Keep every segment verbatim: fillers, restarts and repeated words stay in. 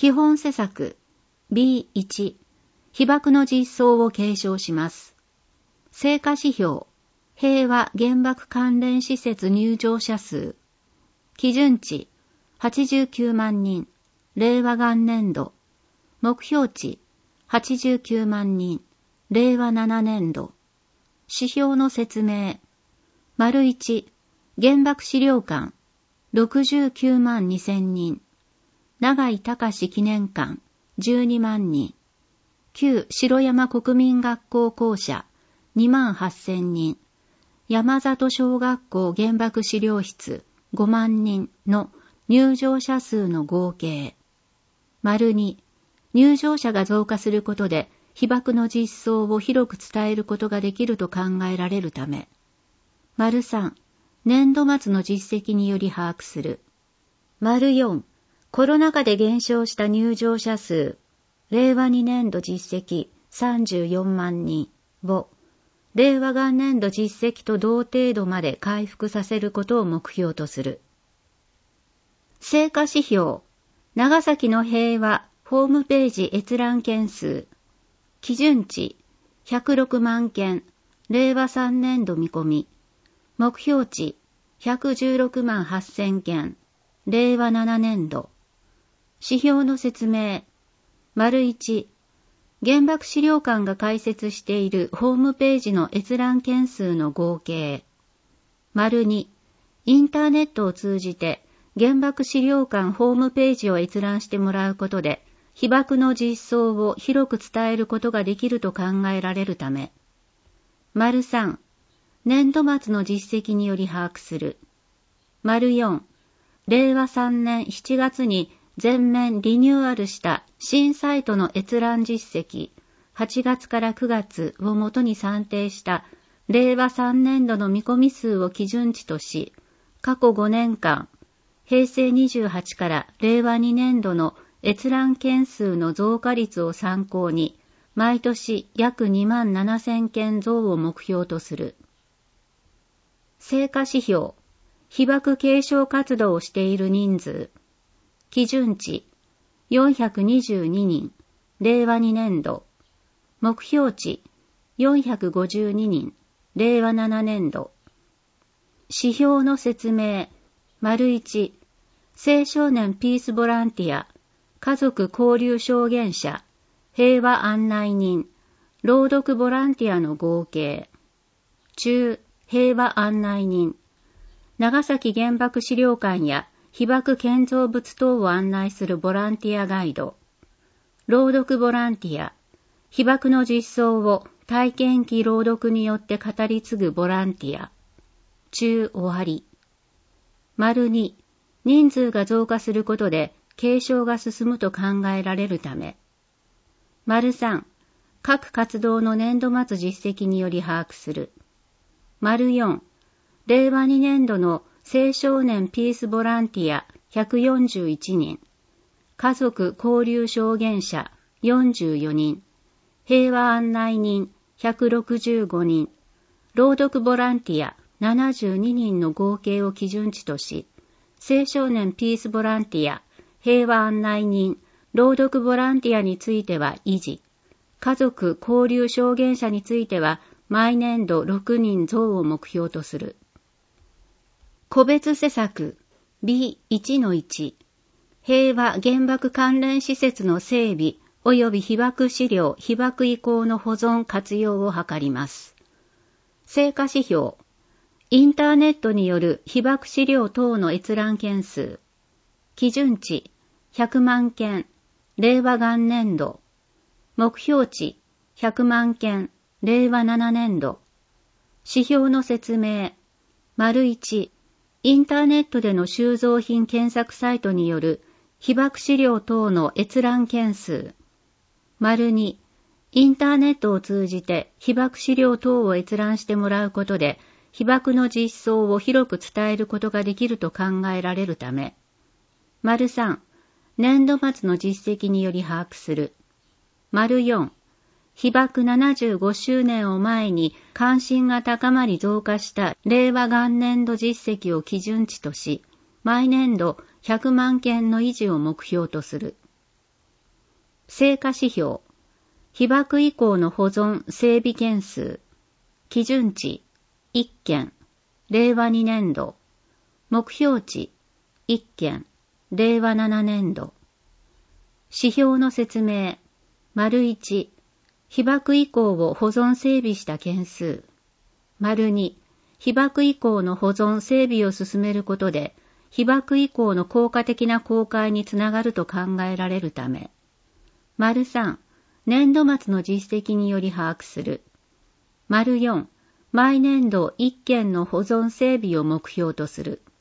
基本施策 ビーワン 被爆の実相を継承します。成果指標平和原爆関連施設入場者数基準値はちじゅうきゅうまんにん令和元年度目標値はちじゅうきゅうまんにん令和ななねん度指標の説明丸いち原爆資料館ろくじゅうきゅうまんにせんにん永井隆記念館じゅうにまんにん旧城山国民学校校舎にまんはっせんにん山里小学校原爆資料室ごまんにんの入場者数の合計。丸に、入場者が増加することで被爆の実相を広く伝えることができると考えられるため。丸さん、年度末の実績により把握する。丸よん、コロナ禍で減少した入場者数、令和にねん度実績さんじゅうよんまんにんを、令和元年度実績と同程度まで回復させることを目標とする。成果指標、長崎の平和ホームページ閲覧件数、基準値ひゃくろくまんけん、令和さんねん度見込み、目標値ひゃくじゅうろくまんはっせんけん、令和ななねん度、指標の説明、丸いち、原爆資料館が開設しているホームページの閲覧件数の合計。丸に、インターネットを通じて原爆資料館ホームページを閲覧してもらうことで、被爆の実相を広く伝えることができると考えられるため。丸さん、年度末の実績により把握する。丸よん、令和さんねんしちがつに全面リニューアルした新サイトの閲覧実績、はちがつからくがつをもとに算定した令和さんねん度の見込み数を基準値とし、過去ごねんかん、へいせいにじゅうはちから令和にねん度の閲覧件数の増加率を参考に、毎年約にまんななせんけん増を目標とする。成果指標、被爆継承活動をしている人数、基準値よんひゃくにじゅうににん、令和にねん度、目標値よんひゃくごじゅうににん、令和ななねん度、指標の説明、丸いち、青少年ピースボランティア、家族交流証言者、平和案内人、朗読ボランティアの合計。中、平和案内人、長崎原爆資料館や被爆建造物等を案内するボランティアガイド。朗読ボランティア、被爆の実相を体験記朗読によって語り継ぐボランティア。中終わり。丸に、人数が増加することで継承が進むと考えられるため。丸さん、各活動の年度末実績により把握する。丸よん、令和にねん度の青少年ピースボランティアひゃくよんじゅういちにん、家族交流証言者よんじゅうよにん、平和案内人ひゃくろくじゅうごにん、朗読ボランティアななじゅうににんの合計を基準値とし、青少年ピースボランティア、平和案内人、朗読ボランティアについては維持、家族交流証言者については毎年度ろくにん増を目標とする。個別施策 ビーいちのいち 平和原爆関連施設の整備及び被爆資料被爆遺構の保存活用を図ります。成果指標、インターネットによる被爆資料等の閲覧件数、基準値ひゃくまんけん、令和元年度、目標値ひゃくまんけん、令和ななねん度、指標の説明、丸いち、インターネットでの収蔵品検索サイトによる被爆資料等の閲覧件数、丸に、インターネットを通じて被爆資料等を閲覧してもらうことで、被爆の実相を広く伝えることができると考えられるため、丸さん、年度末の実績により把握する。丸よん、被爆ななじゅうごしゅうねんを前に関心が高まり増加した令和元年度実績を基準値とし、毎年度ひゃくまんけんの維持を目標とする。 成果指標、被爆以降の保存整備件数、基準値、いっけん、れいわにねんど、目標値、いっけん、れいわななねんど。指標の説明、丸いち、被爆以降を保存整備した件数、丸に、被爆以降の保存整備を進めることで、被爆以降の効果的な公開につながると考えられるため、丸さん、年度末の実績により把握する。丸よん、毎年度いっけんの保存整備を目標とする。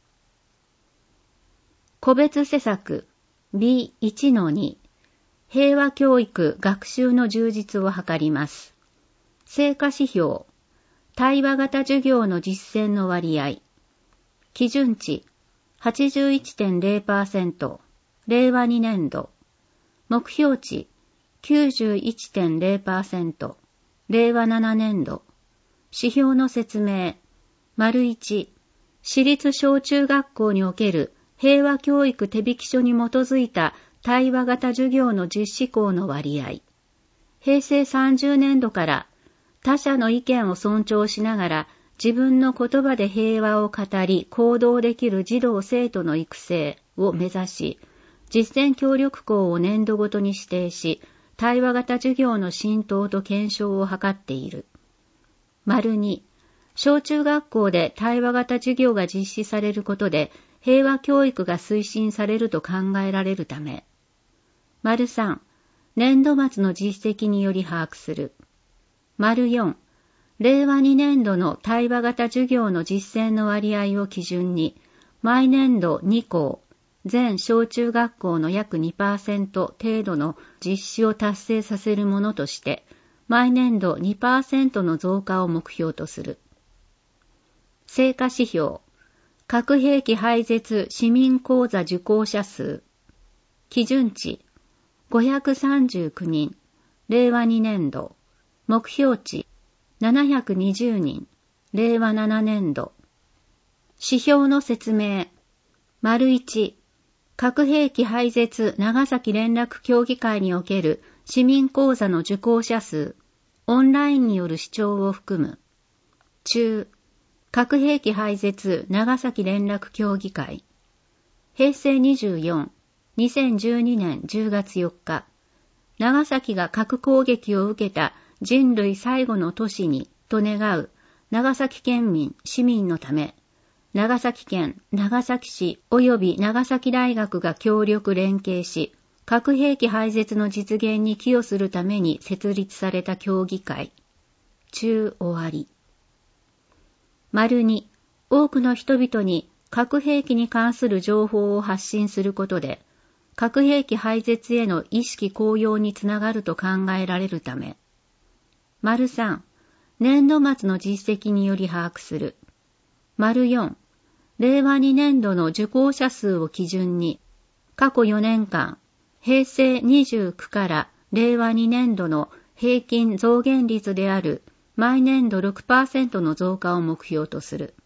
個別施策 ビーいちのに、平和教育学習の充実を図ります。成果指標、対話型授業の実践の割合。基準値 はちじゅういってんれいパーセント、れいわにねんど。目標値 きゅうじゅういってんれいパーセント、れいわななねんど。指標の説明。丸いち、私立小中学校における平和教育手引書に基づいた対話型授業の実施校の割合。平成さんじゅうねんどから他者の意見を尊重しながら自分の言葉で平和を語り行動できる児童生徒の育成を目指し、実践協力校を年度ごとに指定し、対話型授業の浸透と検証を図っている。丸に、小中学校で対話型授業が実施されることで平和教育が推進されると考えられるため。丸さん、年度末の実績により把握する。丸よん、れいわにねんどの対話型授業の実践の割合を基準に、毎年度に校、全小中学校の約 にパーセント 程度の実施を達成させるものとして、毎年度 にパーセント の増加を目標とする。成果指標、核兵器廃絶市民講座受講者数。基準値、ごひゃくさんじゅうきゅうにん、れいわにねんど。目標値、ななひゃくにじゅうにん、れいわななねんど。指標の説明。丸いち、核兵器廃絶長崎連絡協議会における市民講座の受講者数、オンラインによる視聴を含む。中、核兵器廃絶長崎連絡協議会。平成にじゅうよん、にせんじゅうにねんじゅうがつよっか、長崎が核攻撃を受けた人類最後の都市にと願う長崎県民、市民のため、長崎県、長崎市及び長崎大学が協力連携し、核兵器廃絶の実現に寄与するために設立された協議会。中終わり。丸に、多くの人々に核兵器に関する情報を発信することで、核兵器廃絶への意識高揚につながると考えられるため。丸さん、年度末の実績により把握する。丸よん、れいわにねんどの受講者数を基準に、過去よねんかん、平成にじゅうきゅうかられいわにねんどの平均増減率である毎年度 ろくパーセント の増加を目標とする。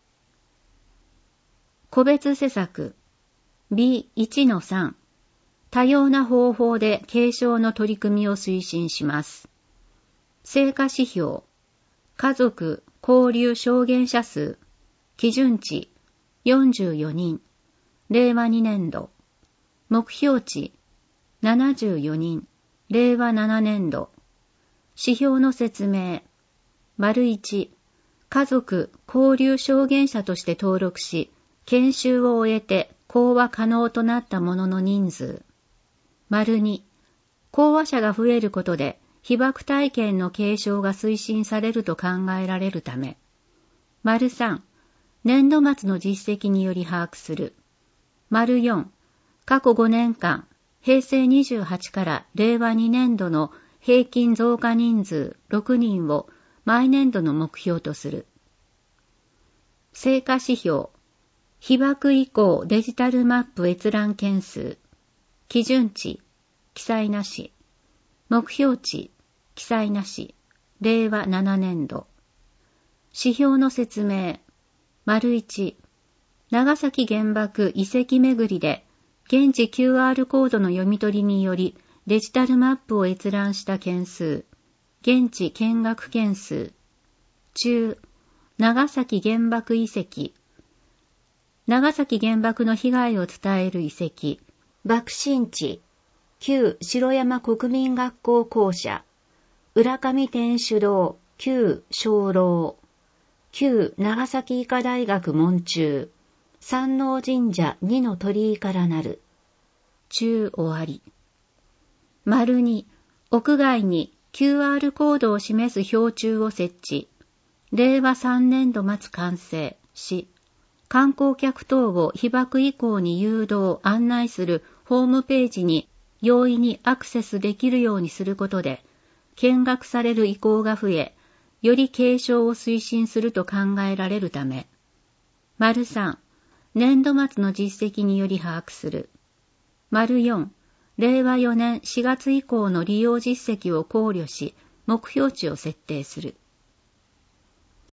個別施策 ビーいちのさん、多様な方法で継承の取り組みを推進します。成果指標、家族、交流証言者数、基準値よんじゅうよにん、れいわにねんど、目標値ななじゅうよにん、れいわななねんど、指標の説明、丸いち、家族、交流証言者として登録し、研修を終えて講話可能となった者の人数、丸に、講話者が増えることで被爆体験の継承が推進されると考えられるため、丸さん、年度末の実績により把握する。丸よん、過去ごねんかん、平成にじゅうはちかられいわにねんどの平均増加人数ろくにんを毎年度の目標とする。成果指標、被爆以降デジタルマップ閲覧件数、基準値、記載なし、目標値、記載なし、れいわななねんど。指標の説明、丸いち、長崎原爆遺跡巡りで、現地 キューアール コードの読み取りにより、 デジタルマップを閲覧した件数、現地見学件数。中、長崎原爆遺跡。長崎原爆の被害を伝える遺跡。爆心地。旧城山国民学校校舎。浦上天主堂。旧鐘楼。旧長崎医科大学門中。山王神社二の鳥居からなる。中終わり。丸に、屋外に キューアール コードを示す標柱を設置。れいわさんねんど末完成し、観光客等を被爆以降に誘導、案内するホームページに容易にアクセスできるようにすることで、見学される意向が増え、より継承を推進すると考えられるため。丸さん、年度末の実績により把握する。丸よん、れいわよねんしがつ以降の利用実績を考慮し、目標値を設定する。